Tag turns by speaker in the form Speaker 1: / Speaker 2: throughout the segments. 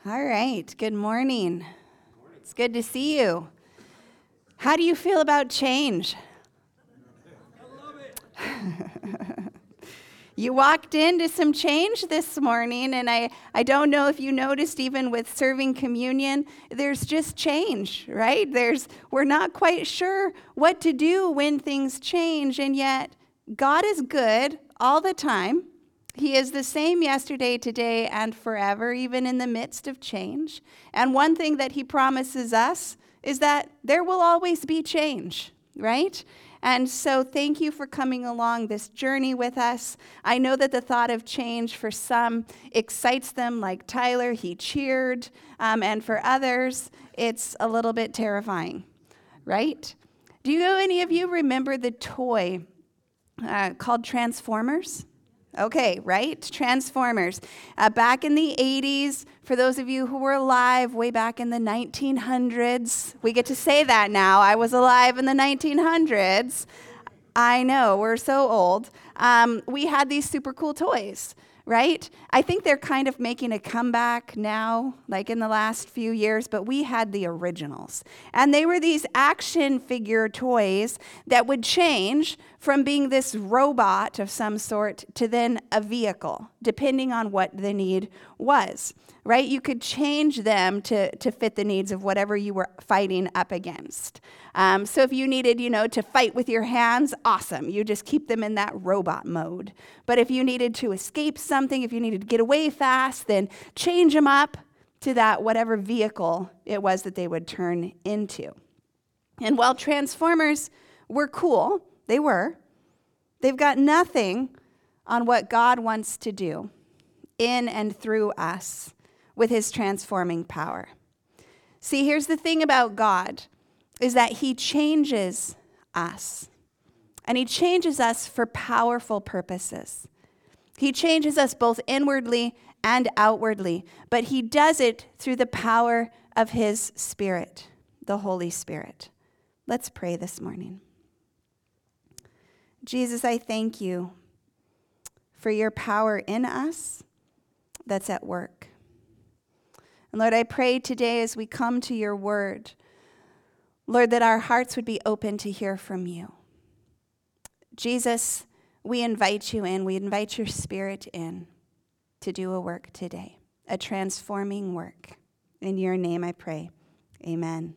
Speaker 1: All right, good morning. It's good to see you. How do you feel about change?
Speaker 2: I love it.
Speaker 1: You walked into some change this morning, and I don't know if you noticed, even with serving communion, there's just change, right? We're not quite sure what to do when things change, and yet God is good all the time. He is the same yesterday, today, and forever, even in the midst of change. And one thing that he promises us is that there will always be change, right? And so thank you for coming along this journey with us. I know that the thought of change for some excites them, like Tyler, he cheered. And for others, it's a little bit terrifying, right? Do any of you remember the toy called Transformers? Okay, right? Transformers. Back in the 80s, for those of you who were alive way back in the 1900s, we get to say that now. I was alive in the 1900s. I know, we're so old. We had these super cool toys, right? I think they're kind of making a comeback now, like in the last few years, but we had the originals. And they were these action figure toys that would change from being this robot of some sort to then a vehicle, depending on what the need was, right? You could change them to fit the needs of whatever you were fighting up against. So if you needed, to fight with your hands, awesome. You just keep them in that robot mode. But if you needed to escape something, if you needed to get away fast, then change them up to that whatever vehicle it was that they would turn into. And while Transformers were cool, they've got nothing on what God wants to do in and through us with his transforming power. See, here's the thing about God, is that he changes us. And he changes us for powerful purposes. He changes us both inwardly and outwardly, but he does it through the power of his Spirit, the Holy Spirit. Let's pray this morning. Jesus, I thank you for your power in us that's at work. And Lord, I pray today as we come to your word, Lord, that our hearts would be open to hear from you. Jesus, we invite you in. We invite your Spirit in to do a work today, a transforming work. In your name I pray. Amen.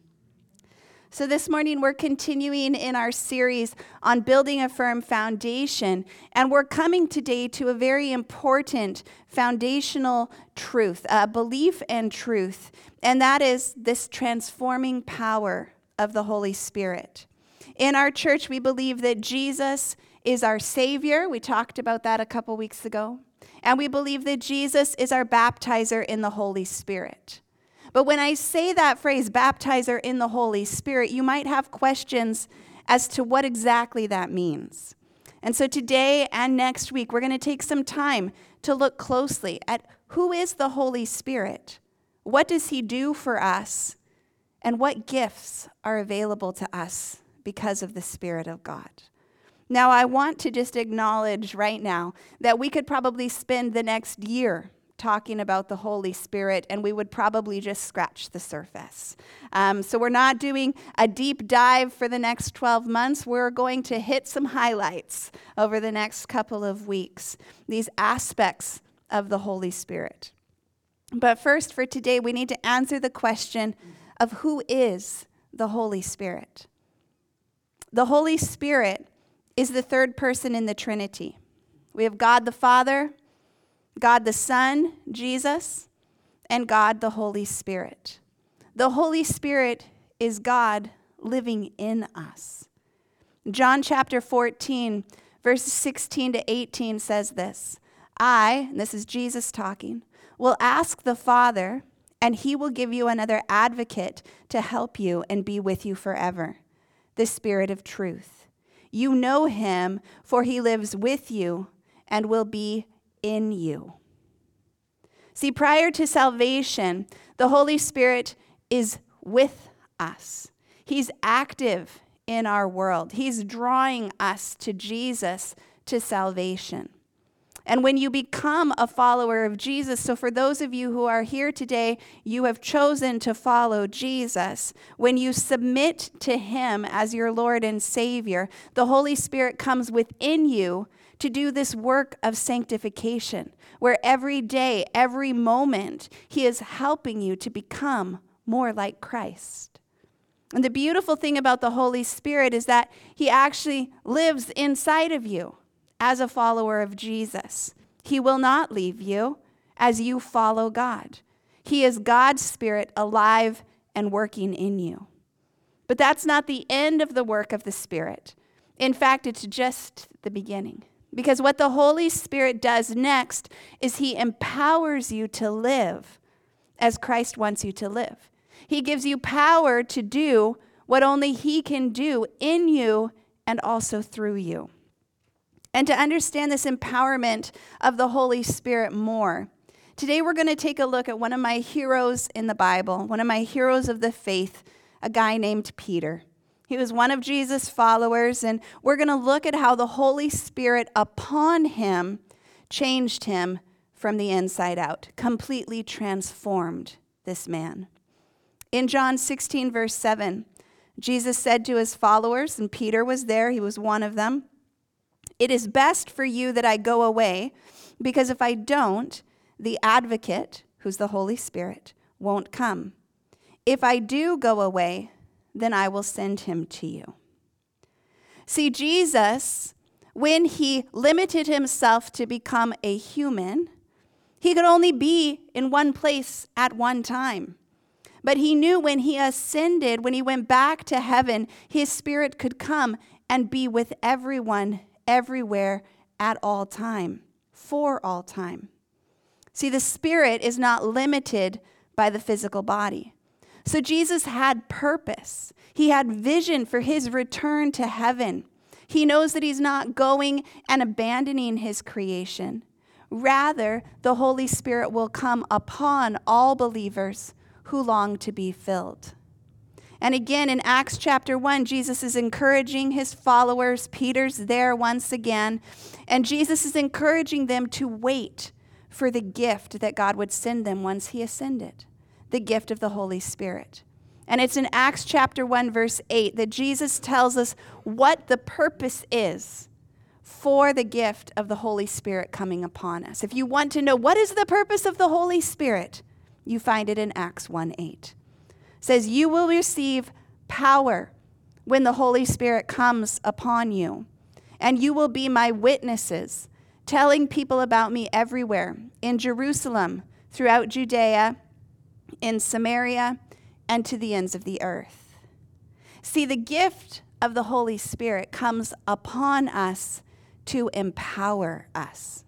Speaker 1: So this morning we're continuing in our series on building a firm foundation, and we're coming today to a very important foundational truth, belief and truth, and that is this transforming power of the Holy Spirit. In our church, we believe that Jesus is our Savior. We talked about that a couple weeks ago. And we believe that Jesus is our baptizer in the Holy Spirit. But when I say that phrase, baptizer in the Holy Spirit, you might have questions as to what exactly that means. And so today and next week, we're going to take some time to look closely at who is the Holy Spirit, what does he do for us, and what gifts are available to us because of the Spirit of God. Now, I want to just acknowledge right now that we could probably spend the next year talking about the Holy Spirit, and we would probably just scratch the surface. So we're not doing a deep dive for the next 12 months. We're going to hit some highlights over the next couple of weeks, these aspects of the Holy Spirit. But first, for today, we need to answer the question of who is the Holy Spirit. The Holy Spirit is the third person in the Trinity. We have God the Father, God the Son, Jesus, and God the Holy Spirit. The Holy Spirit is God living in us. John chapter 14, verses 16 to 18 says this, and this is Jesus talking, will ask the Father, and he will give you another advocate to help you and be with you forever, the Spirit of truth. You know him, for he lives with you and will be in you. See, prior to salvation, the Holy Spirit is with us. He's active in our world. He's drawing us to Jesus, to salvation. And when you become a follower of Jesus, so for those of you who are here today, you have chosen to follow Jesus. When you submit to him as your Lord and Savior, the Holy Spirit comes within you to do this work of sanctification, where every day, every moment, he is helping you to become more like Christ. And the beautiful thing about the Holy Spirit is that he actually lives inside of you as a follower of Jesus. He will not leave you as you follow God. He is God's Spirit alive and working in you. But that's not the end of the work of the Spirit. In fact, it's just the beginning. Because what the Holy Spirit does next is he empowers you to live as Christ wants you to live. He gives you power to do what only he can do in you and also through you. And to understand this empowerment of the Holy Spirit more, today we're going to take a look at one of my heroes in the Bible, one of my heroes of the faith, a guy named Peter. He was one of Jesus' followers, and we're going to look at how the Holy Spirit upon him changed him from the inside out, completely transformed this man. In John 16, verse 7, Jesus said to his followers, and Peter was there, he was one of them, "It is best for you that I go away, because if I don't, the advocate, who's the Holy Spirit, won't come. If I do go away, then I will send him to you." See, Jesus, when he limited himself to become a human, he could only be in one place at one time. But he knew when he ascended, when he went back to heaven, his Spirit could come and be with everyone, everywhere, at all time, for all time. See, the Spirit is not limited by the physical body. So Jesus had purpose. He had vision for his return to heaven. He knows that he's not going and abandoning his creation. Rather, the Holy Spirit will come upon all believers who long to be filled. And again, in Acts chapter 1, Jesus is encouraging his followers. Peter's there once again. And Jesus is encouraging them to wait for the gift that God would send them once he ascended, the gift of the Holy Spirit. And it's in Acts chapter 1, verse 8, that Jesus tells us what the purpose is for the gift of the Holy Spirit coming upon us. If you want to know what is the purpose of the Holy Spirit, you find it in Acts 1:8. It says, "You will receive power when the Holy Spirit comes upon you, and you will be my witnesses, telling people about me everywhere, in Jerusalem, throughout Judea, in Samaria, and to the ends of the earth." See, the gift of the Holy Spirit comes upon us to empower us.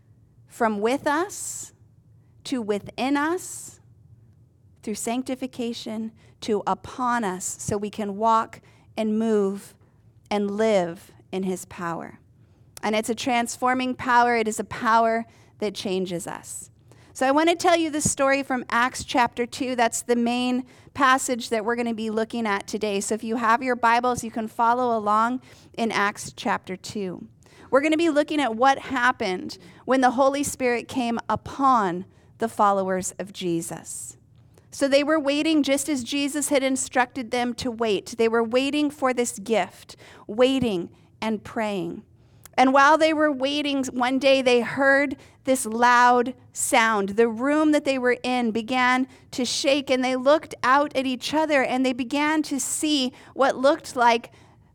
Speaker 1: From with us to within us, through sanctification, to upon us, so we can walk and move and live in his power. And it's a transforming power. It is a power that changes us. So I want to tell you the story from Acts chapter 2. That's the main passage that we're going to be looking at today. So if you have your Bibles, you can follow along in Acts chapter 2. We're going to be looking at what happened when the Holy Spirit came upon the followers of Jesus. So they were waiting just as Jesus had instructed them to wait. They were waiting for this gift, waiting and praying. And while they were waiting, one day they heard this loud sound. The room that they were in began to shake, and they looked out at each other, and they began to see what looked like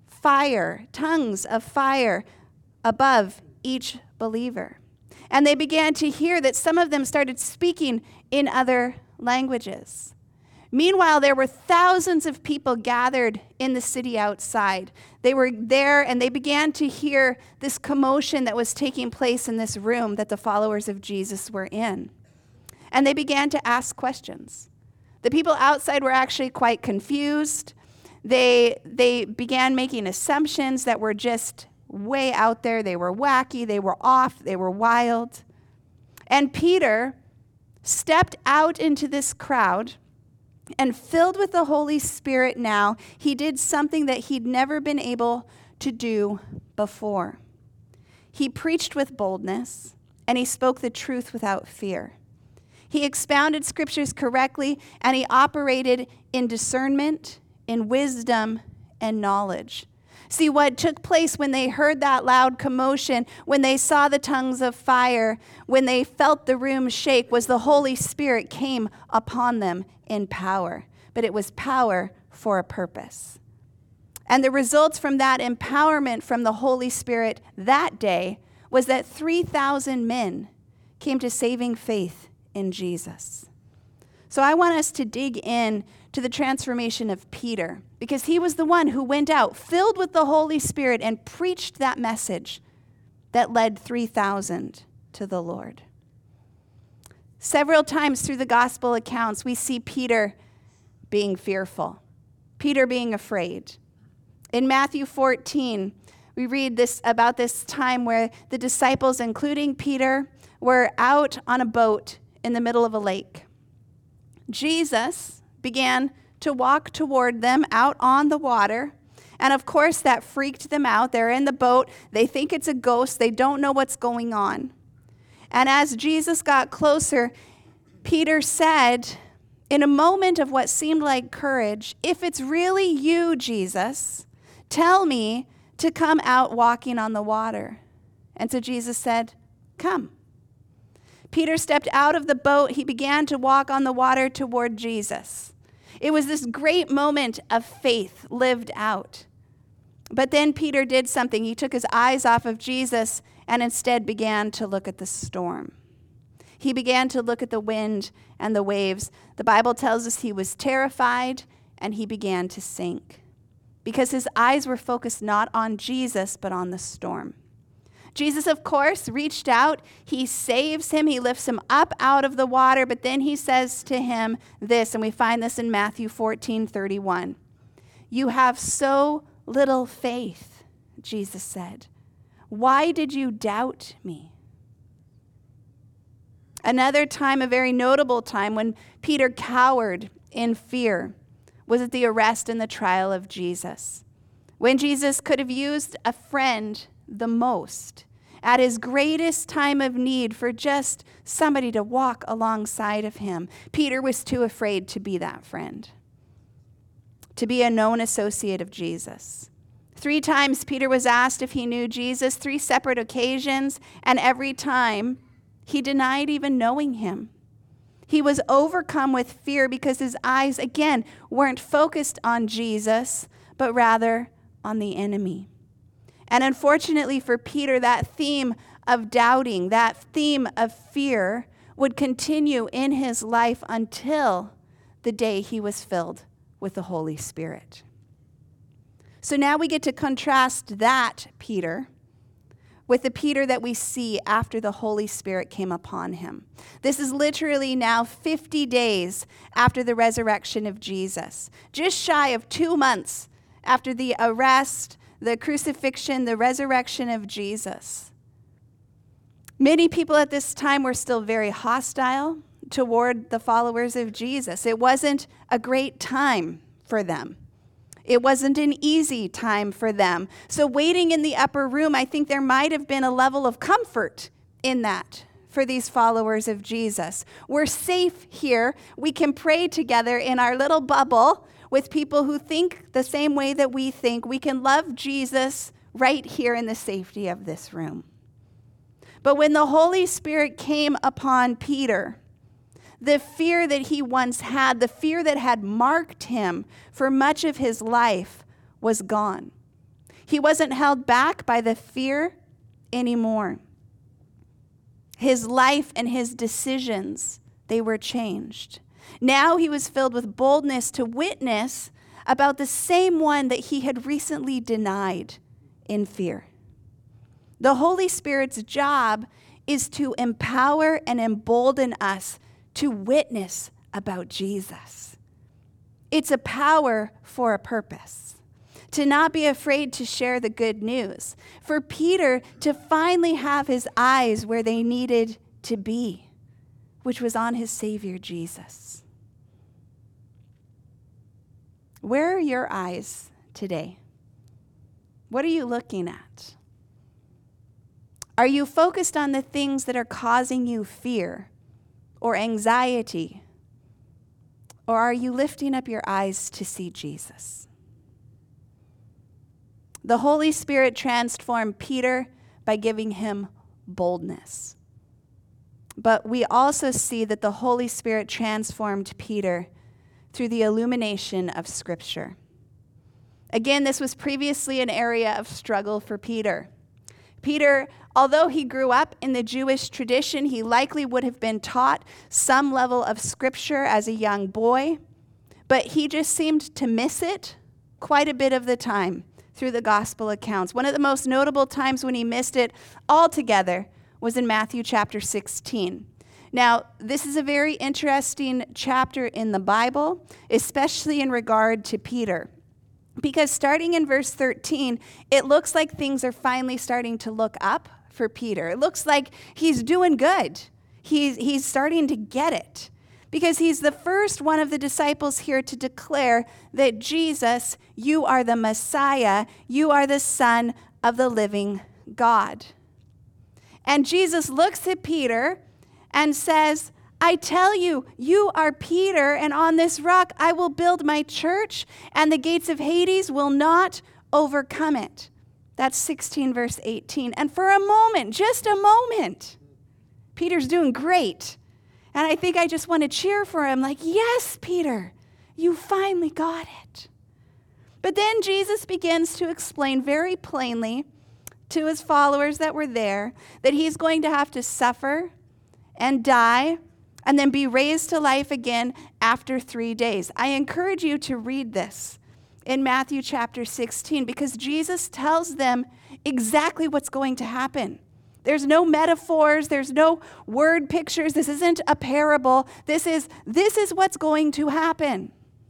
Speaker 1: fire, tongues of fire above each believer. And they began to hear that some of them started speaking in other languages. Meanwhile, there were thousands of people gathered in the city outside. They were there, and they began to hear this commotion that was taking place in this room that the followers of Jesus were in. And they began to ask questions. The people outside were actually quite confused. They began making assumptions that were just way out there. They were wacky, they were off, they were wild. And Peter stepped out into this crowd, and filled with the Holy Spirit now, he did something that he'd never been able to do before. He preached with boldness. and he spoke the truth without fear. He expounded scriptures correctly, and he operated in discernment, in wisdom, and knowledge. See, what took place when they heard that loud commotion, when they saw the tongues of fire, when they felt the room shake, was the Holy Spirit came upon them in power. But it was power for a purpose. And the results from that empowerment from the Holy Spirit that day was that 3,000 men came to saving faith in Jesus. So I want us to dig in to the transformation of Peter, because he was the one who went out filled with the Holy Spirit and preached that message that led 3,000 to the Lord. Several times through the gospel accounts, we see Peter being fearful, Peter being afraid. In Matthew 14, we read this about this time where the disciples, including Peter, were out on a boat in the middle of a lake. Jesus began to walk toward them out on the water. And of course, that freaked them out. They're in the boat. They think it's a ghost. They don't know what's going on. And as Jesus got closer, Peter said, in a moment of what seemed like courage, "If it's really you, Jesus, tell me to come out walking on the water." And so Jesus said, "Come." Peter stepped out of the boat. He began to walk on the water toward Jesus. It was this great moment of faith lived out. But then Peter did something. He took his eyes off of Jesus and instead began to look at the storm. He began to look at the wind and the waves. The Bible tells us he was terrified and he began to sink because his eyes were focused not on Jesus, but on the storm. Jesus, of course, reached out. He saves him. He lifts him up out of the water. But then he says to him this, and we find this in Matthew 14:31. "You have so little faith," Jesus said. "Why did you doubt me?" Another time, a very notable time when Peter cowered in fear, was at the arrest and the trial of Jesus. When Jesus could have used a friend the most, at his greatest time of need, for just somebody to walk alongside of him, Peter was too afraid to be that friend, to be a known associate of Jesus. 3 times Peter was asked if he knew Jesus, 3 separate occasions, and every time he denied even knowing him. He was overcome with fear because his eyes, again, weren't focused on Jesus, but rather on the enemy. And unfortunately for Peter, that theme of doubting, that theme of fear would continue in his life until the day he was filled with the Holy Spirit. So now we get to contrast that Peter with the Peter that we see after the Holy Spirit came upon him. This is literally now 50 days after the resurrection of Jesus, just shy of 2 months after the arrest, the crucifixion, the resurrection of Jesus. Many people at this time were still very hostile toward the followers of Jesus. It wasn't a great time for them. It wasn't an easy time for them. So waiting in the upper room, I think there might have been a level of comfort in that for these followers of Jesus. We're safe here. We can pray together in our little bubble with people who think the same way that we think. We can love Jesus right here in the safety of this room. But when the Holy Spirit came upon Peter, the fear that he once had, the fear that had marked him for much of his life, was gone. He wasn't held back by the fear anymore. His life and his decisions, they were changed. Now he was filled with boldness to witness about the same one that he had recently denied in fear. The Holy Spirit's job is to empower and embolden us to witness about Jesus. It's a power for a purpose. To not be afraid to share the good news. For Peter to finally have his eyes where they needed to be, which was on his Savior Jesus. Where are your eyes today? What are you looking at? Are you focused on the things that are causing you fear or anxiety? Or are you lifting up your eyes to see Jesus? The Holy Spirit transformed Peter by giving him boldness. But we also see that the Holy Spirit transformed Peter through the illumination of Scripture. Again, this was previously an area of struggle for Peter. Peter, although he grew up in the Jewish tradition, he likely would have been taught some level of Scripture as a young boy, but he just seemed to miss it quite a bit of the time through the gospel accounts. One of the most notable times when he missed it altogether was in Matthew chapter 16. Now, this is a very interesting chapter in the Bible, especially in regard to Peter. Because starting in verse 13, it looks like things are finally starting to look up for Peter. It looks like he's doing good. He's starting to get it. Because he's the first one of the disciples here to declare that Jesus, you are the Messiah, you are the Son of the living God. And Jesus looks at Peter and says, I tell you, you are Peter, and on this rock I will build my church, and the gates of Hades will not overcome it. That's 16 verse 18. And for a moment, just a moment, Peter's doing great. And I think I just want to cheer for him, like, yes, Peter, you finally got it. But then Jesus begins to explain very plainly to his followers that were there that he's going to have to suffer and die and then be raised to life again after 3 days. I encourage you to read this in Matthew chapter 16 because Jesus tells them exactly what's going to happen. There's no metaphors, there's no word pictures. This isn't a parable. This is what's going to happen.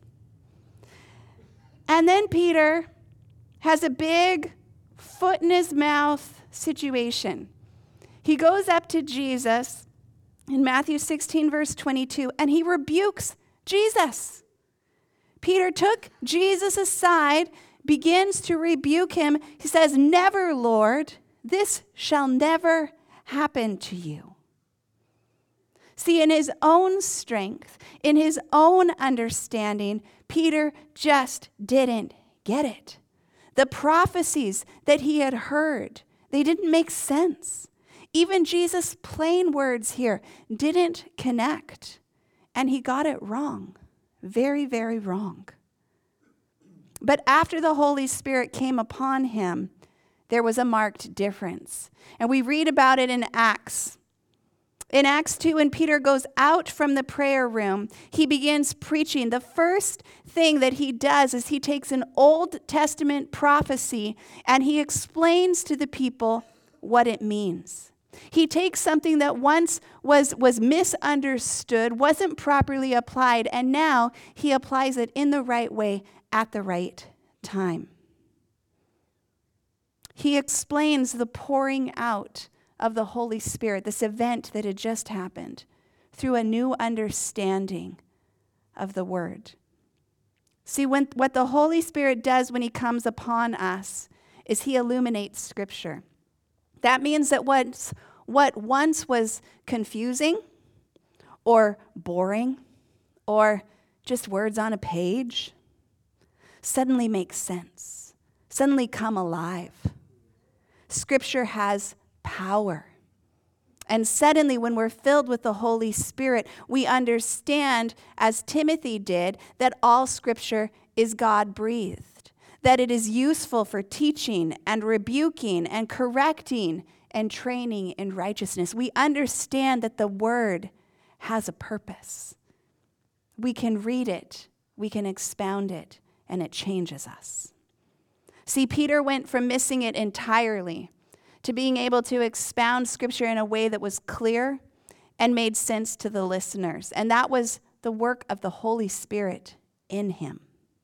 Speaker 1: And then Peter has a big foot in his mouth situation. He goes up to Jesus in Matthew 16, verse 22, and he rebukes Jesus. Peter took Jesus aside, begins to rebuke him. He says, "Never, Lord, this shall never happen to you." See, in his own strength, in his own understanding, Peter just didn't get it. The prophecies that he had heard, they didn't make sense. Even Jesus' plain words here didn't connect. And he got it wrong. Very, very wrong. But after the Holy Spirit came upon him, there was a marked difference. And we read about it in Acts. In Acts 2, when Peter goes out from the prayer room, he begins preaching. The first thing that he does is he takes an Old Testament prophecy and he explains to the people what it means. He takes something that once was misunderstood, wasn't properly applied, and now he applies it in the right way at the right time. He explains the pouring out of the Holy Spirit, this event that had just happened, through a new understanding of the Word. See, what the Holy Spirit does when he comes upon us is he illuminates Scripture. That means that what once was confusing or boring or just words on a page suddenly makes sense, suddenly come alive. Scripture has power. And suddenly, when we're filled with the Holy Spirit, we understand, as Timothy did, that all Scripture is God-breathed, that it is useful for teaching and rebuking and correcting and training in righteousness. We understand that the Word has a purpose. We can read it, we can expound it, and it changes us. See, Peter went from missing it entirely to being able to expound Scripture in a way that was clear and made sense to the listeners. And that was the work of the Holy Spirit in him.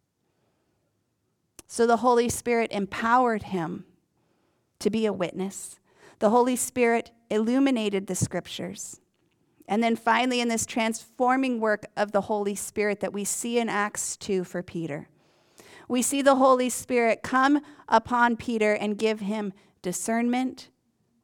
Speaker 1: So the Holy Spirit empowered him to be a witness. The Holy Spirit illuminated the Scriptures. And then finally, in this transforming work of the Holy Spirit that we see in Acts 2 for Peter, we see the Holy Spirit come upon Peter and give him discernment,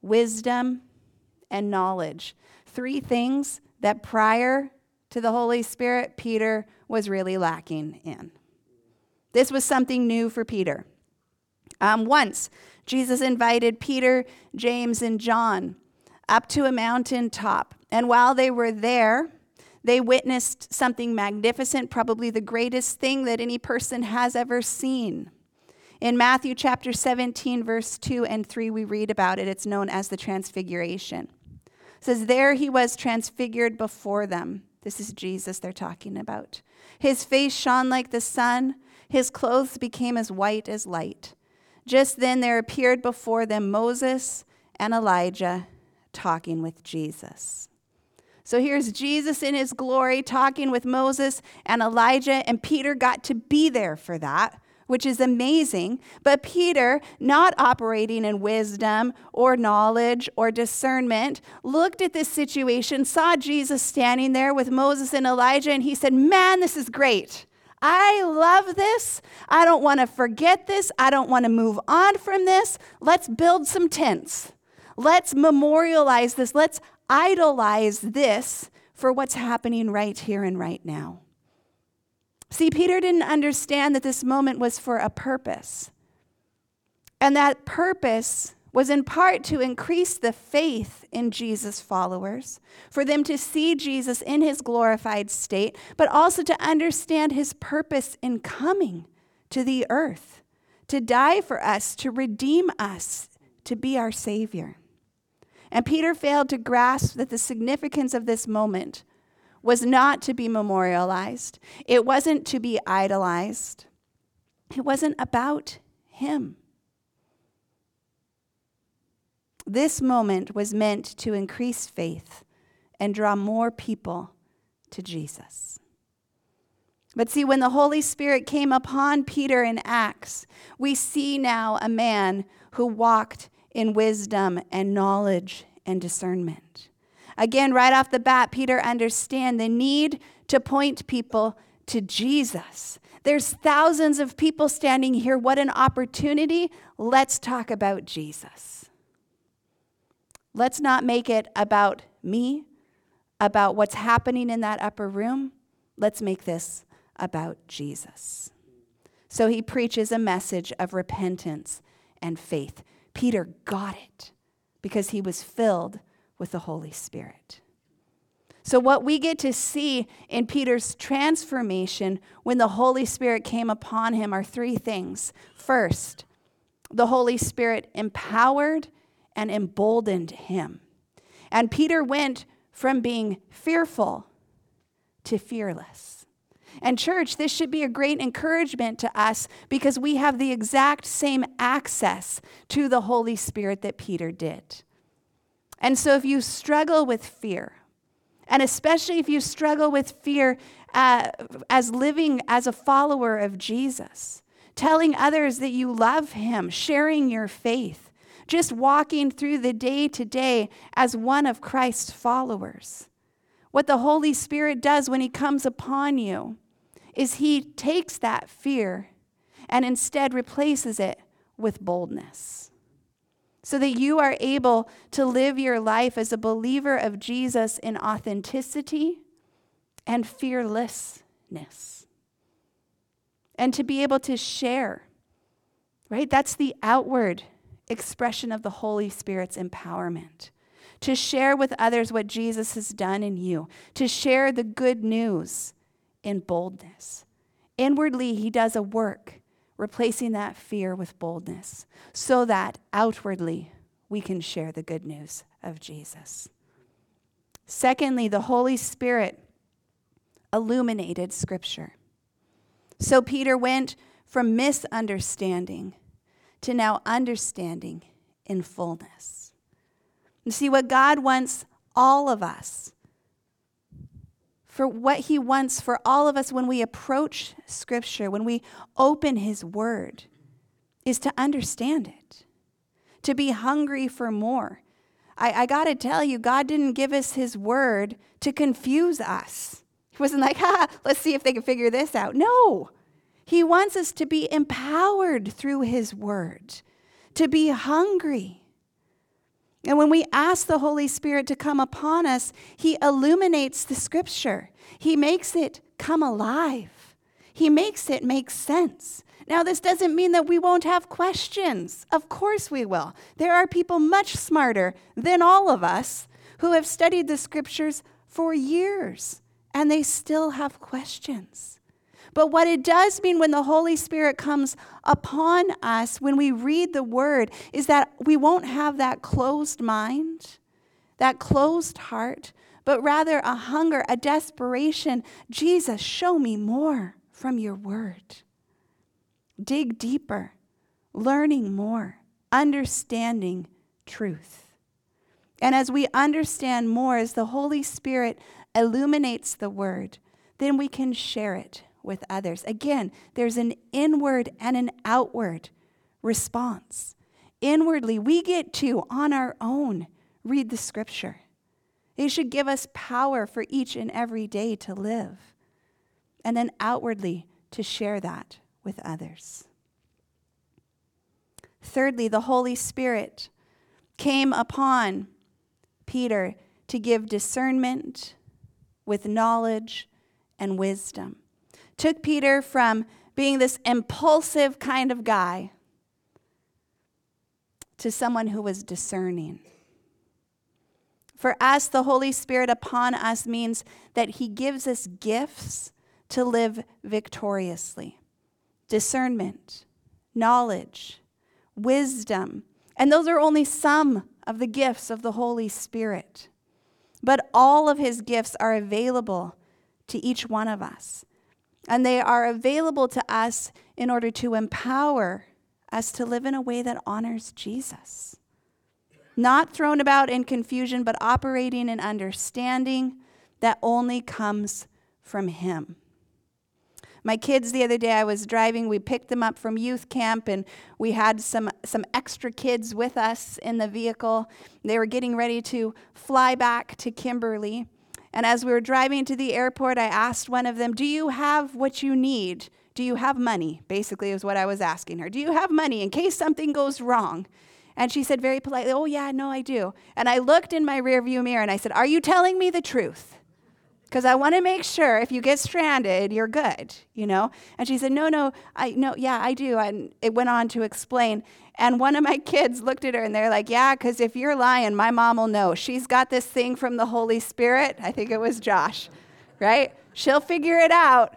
Speaker 1: wisdom, and knowledge. 3 things that prior to the Holy Spirit, Peter was really lacking in. This was something new for Peter. Once, Jesus invited Peter, James, and John up to a mountain top. And while they were there, they witnessed something magnificent, probably the greatest thing that any person has ever seen. In Matthew chapter 17, verse 2 and 3, we read about it. It's known as the Transfiguration. It says, there he was transfigured before them. This is Jesus they're talking about. His face shone like the sun. His clothes became as white as light. Just then there appeared before them Moses and Elijah talking with Jesus. So here's Jesus in his glory talking with Moses and Elijah, and Peter got to be there for that, which is amazing. But Peter, not operating in wisdom or knowledge or discernment, looked at this situation, saw Jesus standing there with Moses and Elijah, and he said, man, this is great. I love this. I don't want to forget this. I don't want to move on from this. Let's build some tents. Let's memorialize this. Let's idolize this for what's happening right here and right now. See, Peter didn't understand that this moment was for a purpose. And that purpose was in part to increase the faith in Jesus' followers, for them to see Jesus in his glorified state, but also to understand his purpose in coming to the earth, to die for us, to redeem us, to be our Savior. And Peter failed to grasp that the significance of this moment was not to be memorialized. It wasn't to be idolized. It wasn't about him. This moment was meant to increase faith and draw more people to Jesus. But see, when the Holy Spirit came upon Peter in Acts, we see now a man who walked in wisdom and knowledge and discernment. Again, right off the bat, Peter understands the need to point people to Jesus. There's thousands of people standing here. What an opportunity. Let's talk about Jesus. Let's not make it about me, about what's happening in that upper room. Let's make this about Jesus. So he preaches a message of repentance and faith. Peter got it because he was filled with the Holy Spirit. So what we get to see in Peter's transformation when the Holy Spirit came upon him are 3 things. First, the Holy Spirit empowered and emboldened him. And Peter went from being fearful to fearless. And church, this should be a great encouragement to us because we have the exact same access to the Holy Spirit that Peter did. And so if you struggle with fear, and especially if you struggle with fear as living as a follower of Jesus, telling others that you love him, sharing your faith, just walking through the day to day as one of Christ's followers, what the Holy Spirit does when he comes upon you is he takes that fear and instead replaces it with boldness, so that you are able to live your life as a believer of Jesus in authenticity and fearlessness. And to be able to share, right? That's the outward expression of the Holy Spirit's empowerment. To share with others what Jesus has done in you. To share the good news in boldness. Inwardly, he does a work replacing that fear with boldness, so that outwardly we can share the good news of Jesus. Secondly, the Holy Spirit illuminated Scripture. So Peter went from misunderstanding to now understanding in fullness. You see, what God wants all of us, for what he wants for all of us when we approach Scripture, when we open his word, is to understand it, to be hungry for more. I got to tell you, God didn't give us his word to confuse us. He wasn't like, let's see if they can figure this out. No, he wants us to be empowered through his word, to be hungry. And when we ask the Holy Spirit to come upon us, he illuminates the scripture. He makes it come alive. He makes it make sense. Now, this doesn't mean that we won't have questions. Of course we will. There are people much smarter than all of us who have studied the scriptures for years, and they still have questions. But what it does mean when the Holy Spirit comes upon us, when we read the word, is that we won't have that closed mind, that closed heart, but rather a hunger, a desperation. Jesus, show me more from your word. Dig deeper, learning more, understanding truth. And as we understand more, as the Holy Spirit illuminates the word, then we can share it with others. Again, there's an inward and an outward response. Inwardly, we get to, on our own, read the scripture. It should give us power for each and every day to live. And then outwardly, to share that with others. Thirdly, the Holy Spirit came upon Peter to give discernment with knowledge and wisdom. Took Peter from being this impulsive kind of guy to someone who was discerning. For us, the Holy Spirit upon us means that he gives us gifts to live victoriously. Discernment, knowledge, wisdom. And those are only some of the gifts of the Holy Spirit. But all of his gifts are available to each one of us. And they are available to us in order to empower us to live in a way that honors Jesus. Not thrown about in confusion, but operating in understanding that only comes from him. My kids, the other day I was driving, we picked them up from youth camp, and we had some extra kids with us in the vehicle. They were getting ready to fly back to Kimberly. And as we were driving to the airport, I asked one of them, do you have what you need? Do you have money? Basically is what I was asking her. Do you have money in case something goes wrong? And she said very politely, oh yeah, no, I do. And I looked in my rearview mirror and I said, are you telling me the truth? Because I want to make sure if you get stranded, you're good, you know? And she said, no, I do. And it went on to explain. And one of my kids looked at her and they're like, yeah, because if you're lying, my mom will know. She's got this thing from the Holy Spirit. I think it was Josh, right? She'll figure it out.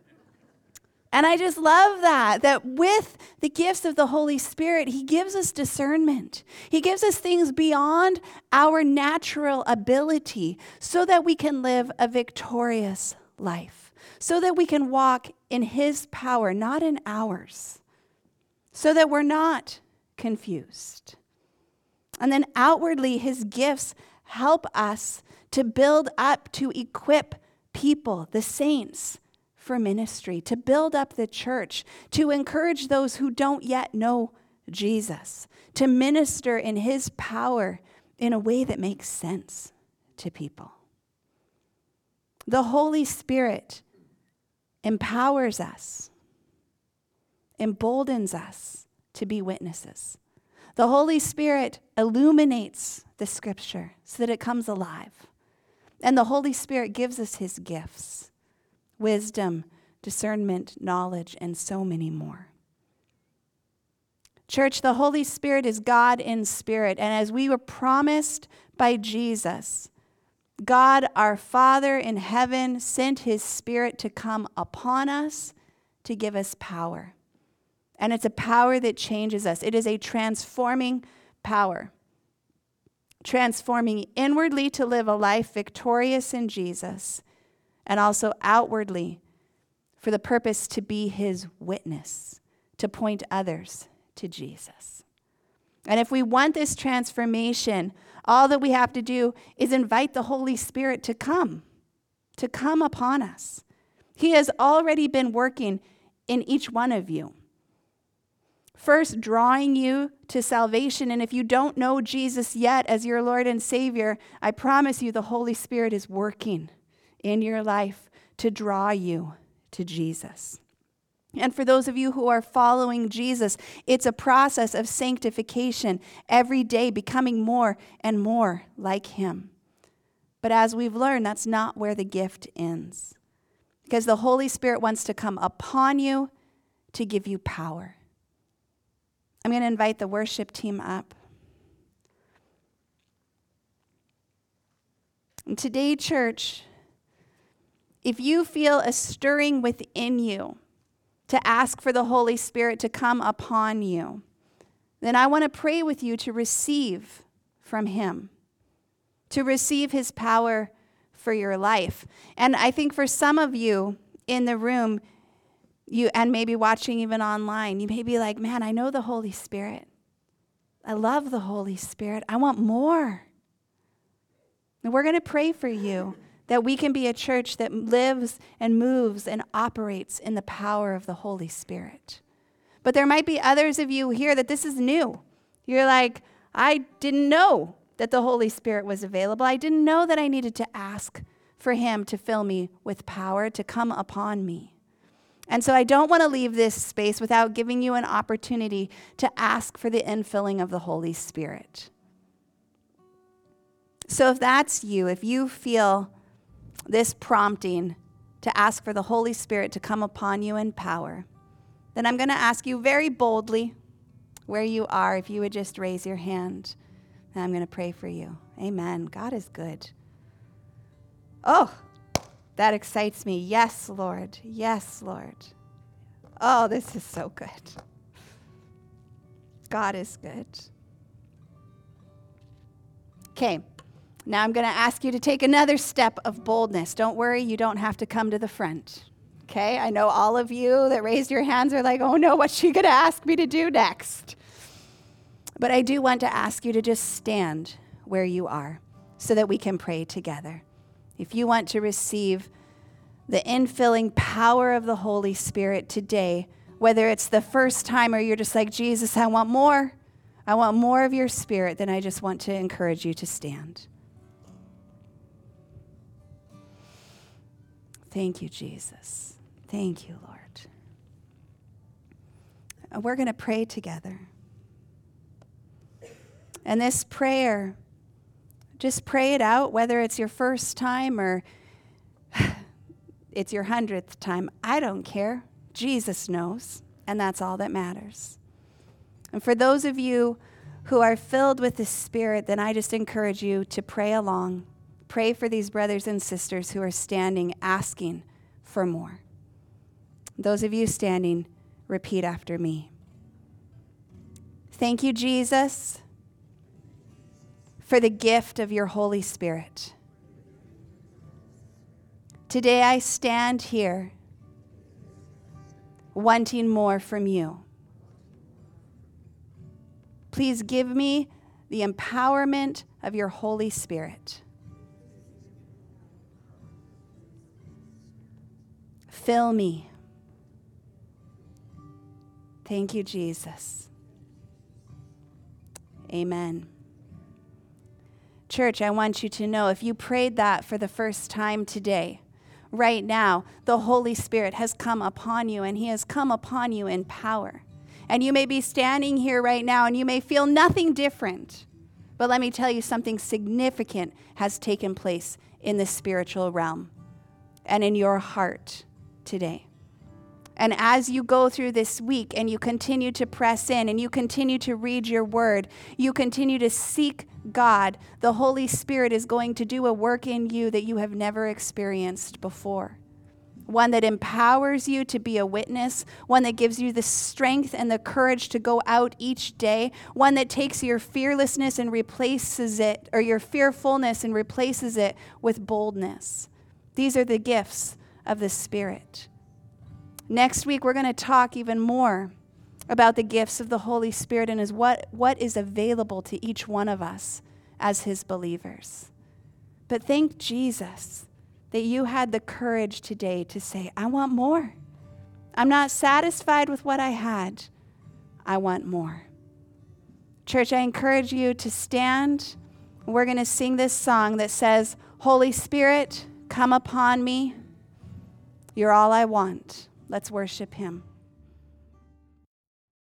Speaker 1: And I just love that with the gifts of the Holy Spirit, he gives us discernment. He gives us things beyond our natural ability so that we can live a victorious life, so that we can walk in his power, not in ours, so that we're not confused. And then outwardly, his gifts help us to build up, to equip people, the saints, for ministry, to build up the church, to encourage those who don't yet know Jesus, to minister in his power in a way that makes sense to people. The Holy Spirit empowers us, emboldens us to be witnesses. The Holy Spirit illuminates the scripture so that it comes alive. And the Holy Spirit gives us his gifts. Wisdom, discernment, knowledge, and so many more. Church, the Holy Spirit is God in spirit, and as we were promised by Jesus, God, our Father in heaven, sent his Spirit to come upon us to give us power. And it's a power that changes us. It is a transforming power. Transforming inwardly to live a life victorious in Jesus, and also outwardly for the purpose to be his witness, to point others to Jesus. And if we want this transformation, all that we have to do is invite the Holy Spirit to come upon us. He has already been working in each one of you. First, drawing you to salvation. And if you don't know Jesus yet as your Lord and Savior, I promise you the Holy Spirit is working in your life to draw you to Jesus. And for those of you who are following Jesus, it's a process of sanctification every day, becoming more and more like him. But as we've learned, that's not where the gift ends. Because the Holy Spirit wants to come upon you to give you power. I'm going to invite the worship team up. And today, church, if you feel a stirring within you to ask for the Holy Spirit to come upon you, then I want to pray with you to receive from him, to receive his power for your life. And I think for some of you in the room, and maybe watching even online, you may be like, man, I know the Holy Spirit. I love the Holy Spirit. I want more. And we're going to pray for you that we can be a church that lives and moves and operates in the power of the Holy Spirit. But there might be others of you here that this is new. You're like, I didn't know that the Holy Spirit was available. I didn't know that I needed to ask for him to fill me with power, to come upon me. And so I don't want to leave this space without giving you an opportunity to ask for the infilling of the Holy Spirit. So if that's you, if you feel this prompting to ask for the Holy Spirit to come upon you in power, then I'm going to ask you very boldly where you are, if you would just raise your hand, and I'm going to pray for you. Amen. God is good. Oh, that excites me. Yes, Lord. Yes, Lord. Oh, this is so good. God is good. Okay. Now I'm going to ask you to take another step of boldness. Don't worry, you don't have to come to the front. Okay? I know all of you that raised your hands are like, oh no, what's she going to ask me to do next? But I do want to ask you to just stand where you are so that we can pray together. If you want to receive the infilling power of the Holy Spirit today, whether it's the first time or you're just like, Jesus, I want more of your Spirit, then I just want to encourage you to stand. Thank you, Jesus. Thank you, Lord. We're going to pray together. And this prayer, just pray it out, whether it's your first time or it's your 100th time. I don't care. Jesus knows, and that's all that matters. And for those of you who are filled with the Spirit, then I just encourage you to pray along. Pray for these brothers and sisters who are standing, asking for more. Those of you standing, repeat after me. Thank you, Jesus, for the gift of your Holy Spirit. Today I stand here wanting more from you. Please give me the empowerment of your Holy Spirit. Fill me. Thank you, Jesus. Amen. Church, I want you to know if you prayed that for the first time today, right now, the Holy Spirit has come upon you, and he has come upon you in power. And you may be standing here right now and you may feel nothing different. But let me tell you, something significant has taken place in the spiritual realm and in your heart today. And as you go through this week and you continue to press in and you continue to read your word, you continue to seek God, the Holy Spirit is going to do a work in you that you have never experienced before. One that empowers you to be a witness, one that gives you the strength and the courage to go out each day, one that takes your fearlessness and replaces it, or your fearfulness and replaces it with boldness. These are the gifts of the Spirit. Next week, we're going to talk even more about the gifts of the Holy Spirit and what is available to each one of us as his believers. But thank Jesus that you had the courage today to say, I want more. I'm not satisfied with what I had. I want more. Church, I encourage you to stand. We're going to sing this song that says, Holy Spirit, come upon me. You're all I want. Let's worship him.